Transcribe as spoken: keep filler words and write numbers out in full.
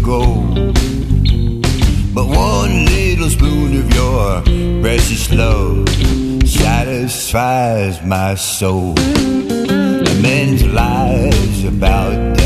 gold. But one little spoon of your precious love satisfies my soul. A man's lies about